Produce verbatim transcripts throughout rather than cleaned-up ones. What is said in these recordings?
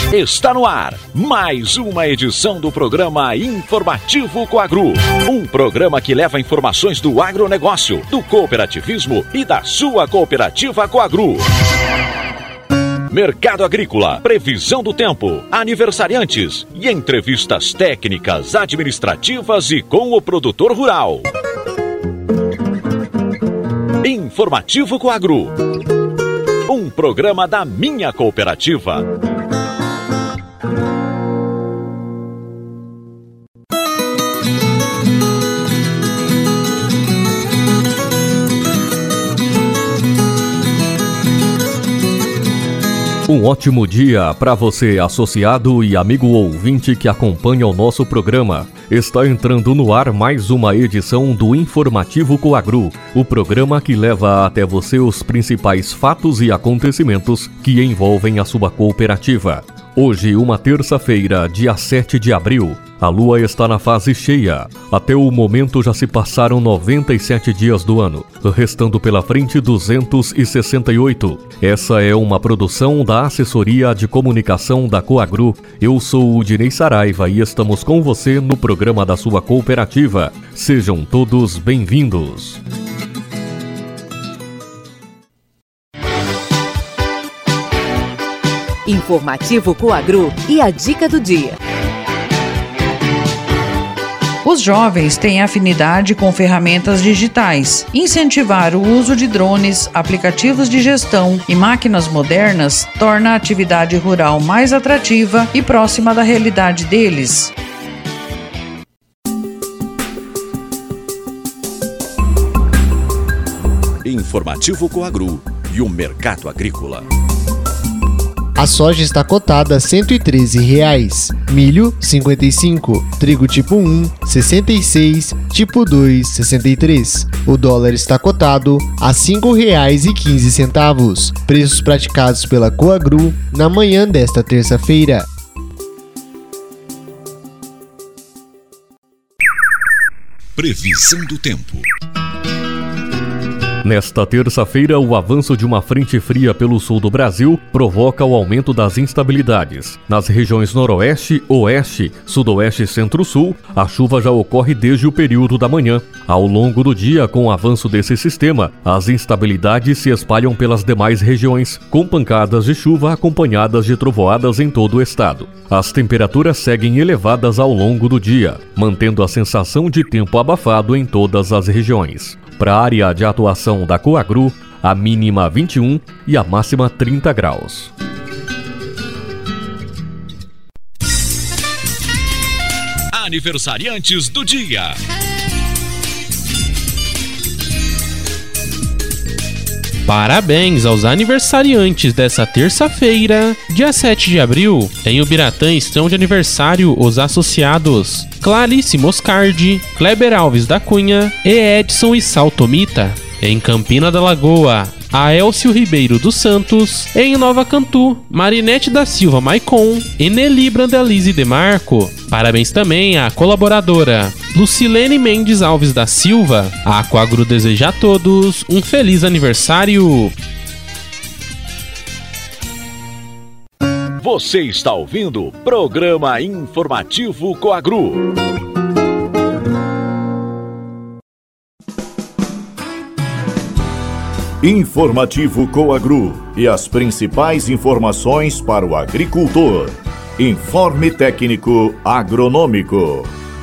Está no ar mais uma edição do programa Informativo Coagro. Um programa que leva informações do agronegócio, do cooperativismo e da sua cooperativa Coagro. Mercado agrícola, previsão do tempo, aniversariantes e entrevistas técnicas, administrativas e com o produtor rural. Informativo Coagro. Um programa da minha cooperativa. Um ótimo dia para você, associado e amigo ouvinte que acompanha o nosso programa. Está entrando no ar mais uma edição do Informativo Coagro, o programa que leva até você os principais fatos e acontecimentos que envolvem a sua cooperativa. Hoje, uma terça-feira, dia sete de abril, a lua está na fase cheia. Até o momento já se passaram noventa e sete dias do ano, restando pela frente duzentos e sessenta e oito. Essa é uma produção da Assessoria de Comunicação da Coagro. Eu sou o Dinei Saraiva e estamos com você no programa da sua cooperativa. Sejam todos bem-vindos. Informativo Coagro e a dica do dia. Os jovens têm afinidade com ferramentas digitais. Incentivar o uso de drones, aplicativos de gestão e máquinas modernas torna a atividade rural mais atrativa e próxima da realidade deles. Informativo Coagro e o mercado agrícola. A soja está cotada a cento e treze reais, milho cinquenta e cinco, trigo tipo um sessenta e seis, tipo dois sessenta e três. O dólar está cotado a cinco reais e quinze centavos. Preços praticados pela Coagro na manhã desta terça-feira. Previsão do tempo. Nesta terça-feira, o avanço de uma frente fria pelo sul do Brasil provoca o aumento das instabilidades. Nas regiões noroeste, oeste, sudoeste e centro-sul, a chuva já ocorre desde o período da manhã. Ao longo do dia, com o avanço desse sistema, as instabilidades se espalham pelas demais regiões, com pancadas de chuva acompanhadas de trovoadas em todo o estado. As temperaturas seguem elevadas ao longo do dia, mantendo a sensação de tempo abafado em todas as regiões. Para a área de atuação da Coagro, a mínima vinte e um e a máxima trinta graus. Aniversariantes do dia. Parabéns aos aniversariantes dessa terça-feira, dia sete de abril. Em Ubiratã estão de aniversário os associados Clarice Moscardi, Kleber Alves da Cunha e Edson e Saltomita. Em Campina da Lagoa, Aélcio Ribeiro dos Santos. Em Nova Cantu, Marinete da Silva Maicon e Nelly Brandalize Demarco. Parabéns também à colaboradora Lucilene Mendes Alves da Silva. A Coagro deseja a todos um feliz aniversário. Você está ouvindo o programa Informativo Coagro. Informativo Coagro e as principais informações para o agricultor. Informe técnico agronômico.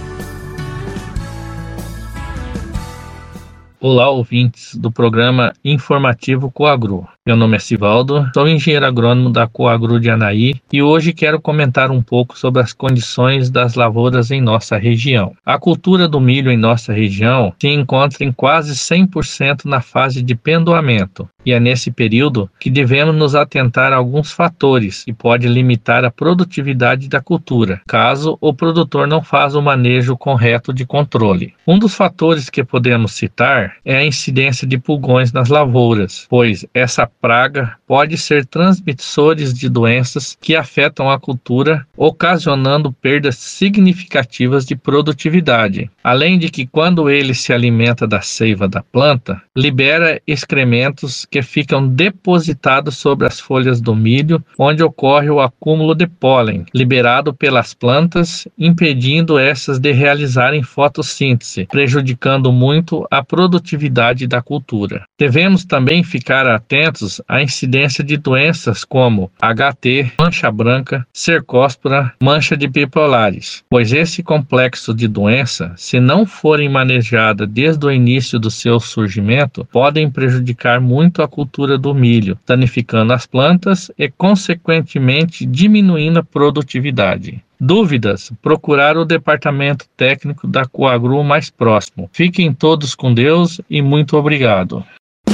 Olá, ouvintes do programa Informativo Coagro. Meu nome é Sivaldo, sou engenheiro agrônomo da Coagro de Anaí e hoje quero comentar um pouco sobre as condições das lavouras em nossa região. A cultura do milho em nossa região se encontra em quase cem por cento na fase de pendoamento e é nesse período que devemos nos atentar a alguns fatores que podem limitar a produtividade da cultura, caso o produtor não faça o manejo correto de controle. Um dos fatores que podemos citar é a incidência de pulgões nas lavouras, pois essa praga pode ser transmissores de doenças que afetam a cultura, ocasionando perdas significativas de produtividade. Além de que, quando ele se alimenta da seiva da planta, libera excrementos que ficam depositados sobre as folhas do milho, onde ocorre o acúmulo de pólen, liberado pelas plantas, impedindo essas de realizarem fotossíntese, prejudicando muito a produtividade da cultura. Devemos também ficar atentos à incidência de doenças como H T, mancha branca, cercóspora, mancha de bipolares, pois esse complexo de doença, se não forem manejadas desde o início do seu surgimento, podem prejudicar muito a cultura do milho, danificando as plantas e, consequentemente, diminuindo a produtividade. Dúvidas? Procurar o departamento técnico da Coagru mais próximo. Fiquem todos com Deus e muito obrigado.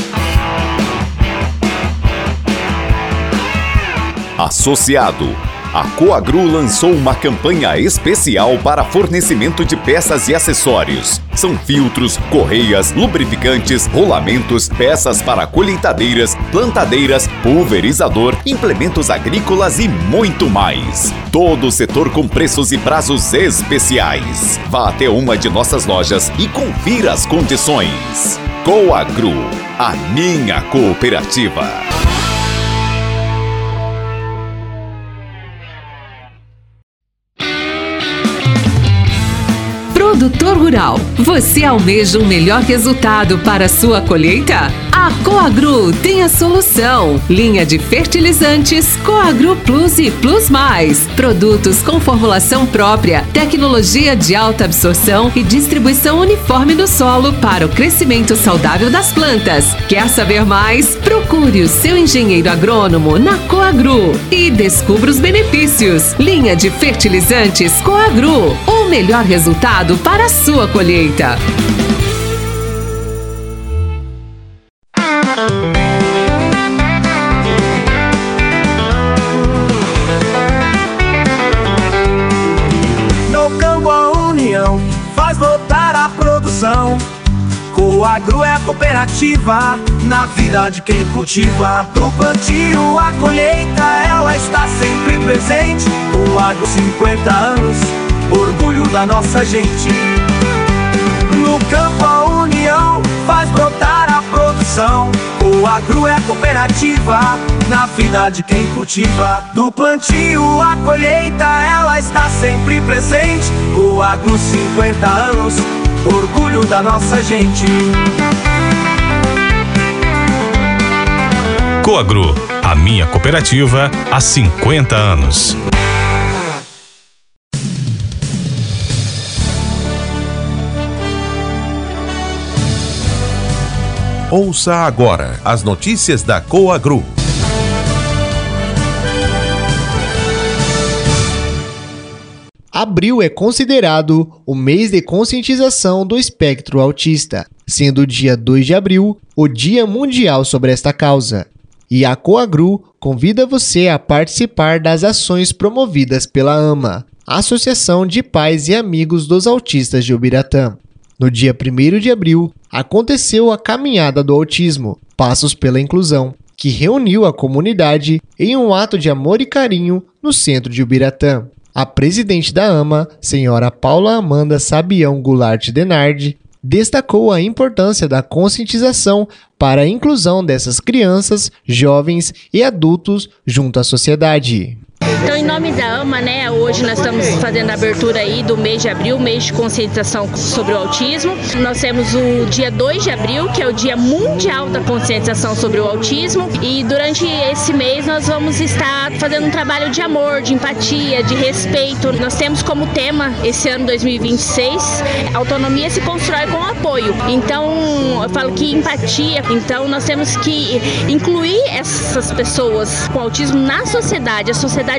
Associado. A Coagru lançou uma campanha especial para fornecimento de peças e acessórios. São filtros, correias, lubrificantes, rolamentos, peças para colheitadeiras, plantadeiras, pulverizador, implementos agrícolas e muito mais. Todo o setor com preços e prazos especiais. Vá até uma de nossas lojas e confira as condições. Coagru, a minha cooperativa. Produtor rural, você almeja um melhor resultado para a sua colheita? A Coagru tem a solução. Linha de fertilizantes Coagru Plus e Plus Mais. Produtos com formulação própria, tecnologia de alta absorção e distribuição uniforme no solo para o crescimento saudável das plantas. Quer saber mais? Procure o seu engenheiro agrônomo na Coagru e descubra os benefícios. Linha de fertilizantes Coagru, o melhor resultado para a sua colheita. No campo a união faz voltar a produção. Coagru é a cooperativa na vida de quem cultiva. Do plantio à colheita ela está sempre presente. Coagru cinquenta anos, orgulho da nossa gente. No campo a união faz brotar a produção. Coagru é a cooperativa na vida de quem cultiva. Do plantio à colheita ela está sempre presente. Coagru cinquenta anos, orgulho da nossa gente. Coagru, a minha cooperativa há cinquenta anos. Ouça agora as notícias da Coagru. Abril é considerado o mês de conscientização do espectro autista, sendo o dia dois de abril o Dia Mundial sobre esta causa. E a Coagru convida você a participar das ações promovidas pela AMA, Associação de Pais e Amigos dos Autistas de Ubiratã. No dia primeiro de abril, aconteceu a Caminhada do Autismo, Passos pela Inclusão, que reuniu a comunidade em um ato de amor e carinho no centro de Ubiratã. A presidente da AMA, senhora Paula Amanda Sabião Goulart Denardi, destacou a importância da conscientização para a inclusão dessas crianças, jovens e adultos junto à sociedade. Então, em nome da AMA, né, hoje nós estamos fazendo a abertura aí do mês de abril, mês de conscientização sobre o autismo. Nós temos o dia dois de abril, que é o Dia Mundial da Conscientização sobre o Autismo, e durante esse mês nós vamos estar fazendo um trabalho de amor, de empatia, de respeito. Nós temos como tema, esse ano dois mil e vinte e seis, autonomia se constrói com apoio. Então, eu falo que empatia, então nós temos que incluir essas pessoas com autismo na sociedade. A sociedade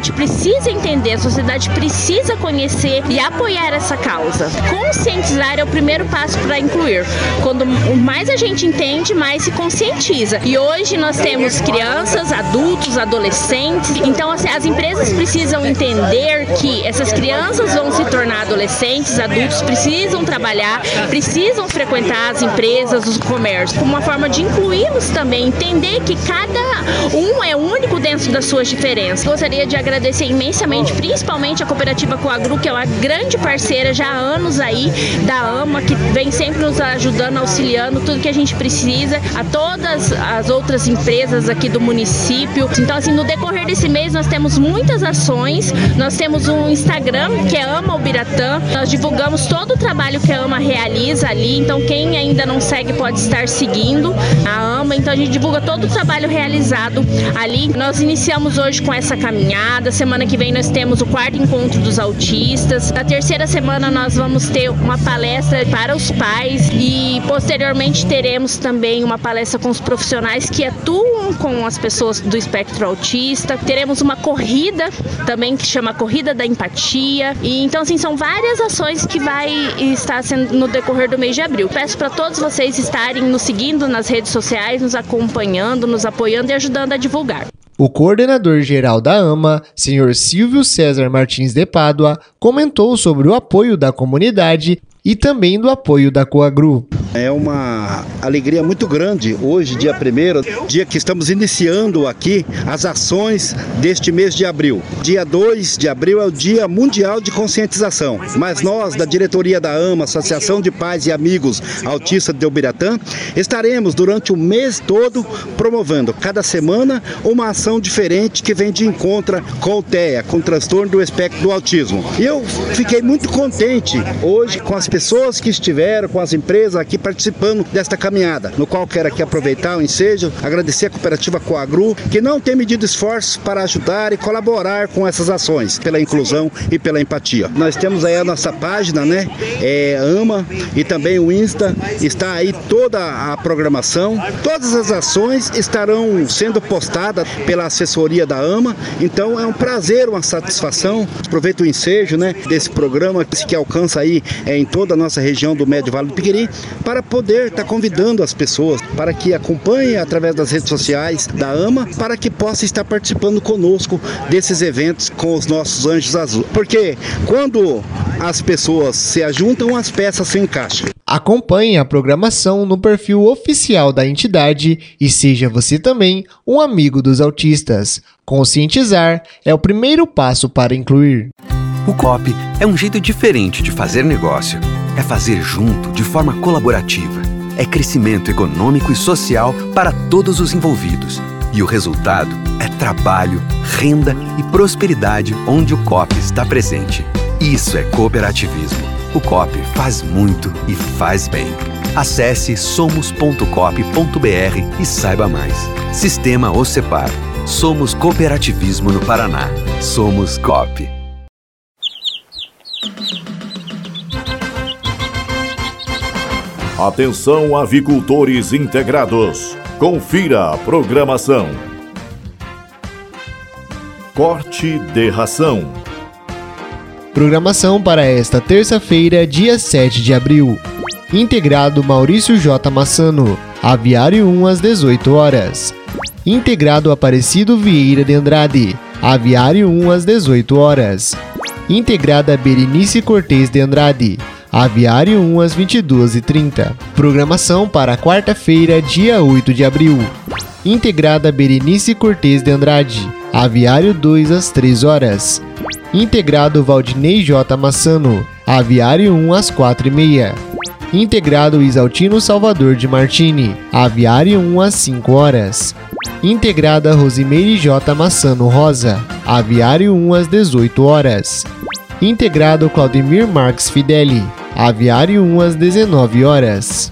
sociedade precisa entender, a sociedade precisa conhecer e apoiar essa causa. Conscientizar é o primeiro passo para incluir. Quando mais a gente entende, mais se conscientiza. E hoje nós temos crianças, adultos, adolescentes. Então assim, as empresas precisam entender que essas crianças vão se tornar adolescentes, adultos, precisam trabalhar, precisam frequentar as empresas, os comércios, como uma forma de incluí-los também, entender que cada um é único dentro das suas diferenças. Gostaria de agradecer imensamente, principalmente a Cooperativa Coagru, que é uma grande parceira já há anos aí da AMA, que vem sempre nos ajudando, auxiliando tudo que a gente precisa, a todas as outras empresas aqui do município. Então assim, no decorrer desse mês nós temos muitas ações, nós temos um Instagram que é Ama Ubiratã, nós divulgamos todo o trabalho que a AMA realiza ali, então quem ainda não segue pode estar seguindo a AMA, então a gente divulga todo o trabalho realizado ali. Nós iniciamos hoje com essa caminhada, semana que vem nós temos o quarto encontro dos autistas, na terceira semana nós vamos ter uma palestra para os pais e posteriormente teremos também uma palestra com os profissionais que atuam com as pessoas do espectro autista, teremos uma corrida também que chama Corrida da Empatia, e então assim, são várias ações que vai estar sendo no decorrer do mês de abril. Peço para todos vocês estarem nos seguindo nas redes sociais, nos acompanhando, nos apoiando e ajudando a divulgar. O coordenador-geral da AMA, senhor Silvio César Martins de Pádua, comentou sobre o apoio da comunidade e também do apoio da Coagru. É uma alegria muito grande hoje, dia primeiro, dia que estamos iniciando aqui as ações deste mês de abril. Dia dois de abril é o Dia Mundial de Conscientização, mas nós, da diretoria da AMA, Associação de Pais e Amigos Autistas de Ubiratã, estaremos durante o mês todo promovendo, cada semana, uma ação diferente que vem de encontro com o T E A, com o transtorno do espectro do autismo. E eu fiquei muito contente hoje com as pessoas que estiveram, com as empresas aqui participando desta caminhada, no qual quero aqui aproveitar o ensejo, agradecer a Cooperativa Coagru, que não tem medido esforços para ajudar e colaborar com essas ações, pela inclusão e pela empatia. Nós temos aí a nossa página, né, é AMA, e também o Insta, está aí toda a programação, todas as ações estarão sendo postadas pela assessoria da AMA, então é um prazer, uma satisfação. Aproveito o ensejo, né, desse programa que alcança aí é, em toda a nossa região do Médio Vale do Piquiri, para poder estar convidando as pessoas para que acompanhem através das redes sociais da AMA, para que possa estar participando conosco desses eventos com os nossos anjos azuis. Porque quando as pessoas se ajuntam, as peças se encaixam. Acompanhe a programação no perfil oficial da entidade e seja você também um amigo dos autistas. Conscientizar é o primeiro passo para incluir. O Coop é um jeito diferente de fazer negócio. É fazer junto, de forma colaborativa. É crescimento econômico e social para todos os envolvidos. E o resultado é trabalho, renda e prosperidade onde o Coop está presente. Isso é cooperativismo. O Coop faz muito e faz bem. Acesse somos ponto coop ponto br e saiba mais. Sistema Ocepar. Somos cooperativismo no Paraná. Somos Coop. Atenção, avicultores integrados. Confira a programação. Corte de ração. Programação para esta terça-feira, dia sete de abril. Integrado Maurício J. Massano, Aviário um às dezoito horas. Integrado Aparecido Vieira de Andrade, Aviário um às dezoito horas. Integrada Berenice Cortez de Andrade, Aviário um às vinte e duas e trinta. Programação para quarta-feira, dia oito de abril. Integrada Berenice Cortez de Andrade, Aviário dois às três horas. Integrado Valdinei J. Massano, Aviário um às quatro e meia. Integrado Isaltino Salvador de Martini, Aviário um às cinco horas. Integrada Rosimeire J. Massano Rosa, Aviário um às dezoito horas. Integrado Claudemir Marques Fideli, Aviário um às dezenove horas.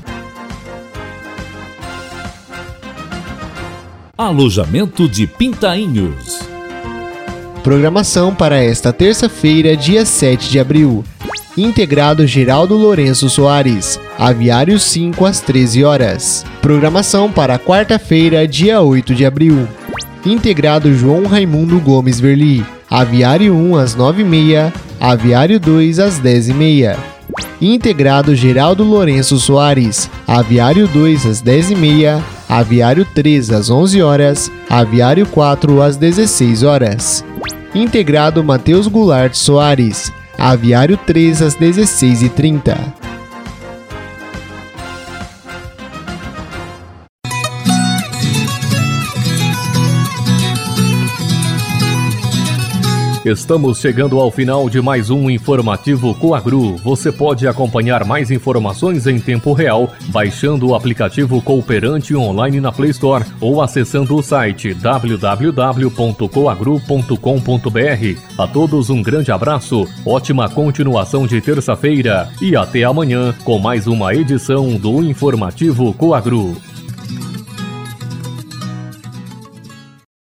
Alojamento de Pintainhos. Programação para esta terça-feira, dia sete de abril. Integrado Geraldo Lourenço Soares, Aviário cinco às treze horas. Programação para quarta-feira, dia oito de abril. Integrado João Raimundo Gomes Verli, Aviário um às nove e meia, Aviário dois às dez e meia. Integrado Geraldo Lourenço Soares, Aviário dois às dez e meia, Aviário três às onze horas, Aviário quatro às dezesseis horas. Integrado Matheus Goulart Soares, Aviário três às dezesseis e trinta. Estamos chegando ao final de mais um informativo Coagru. Você pode acompanhar mais informações em tempo real baixando o aplicativo Cooperante online na Play Store ou acessando o site w w w ponto coagru ponto com ponto b r. A todos um grande abraço, ótima continuação de terça-feira e até amanhã com mais uma edição do informativo Coagru.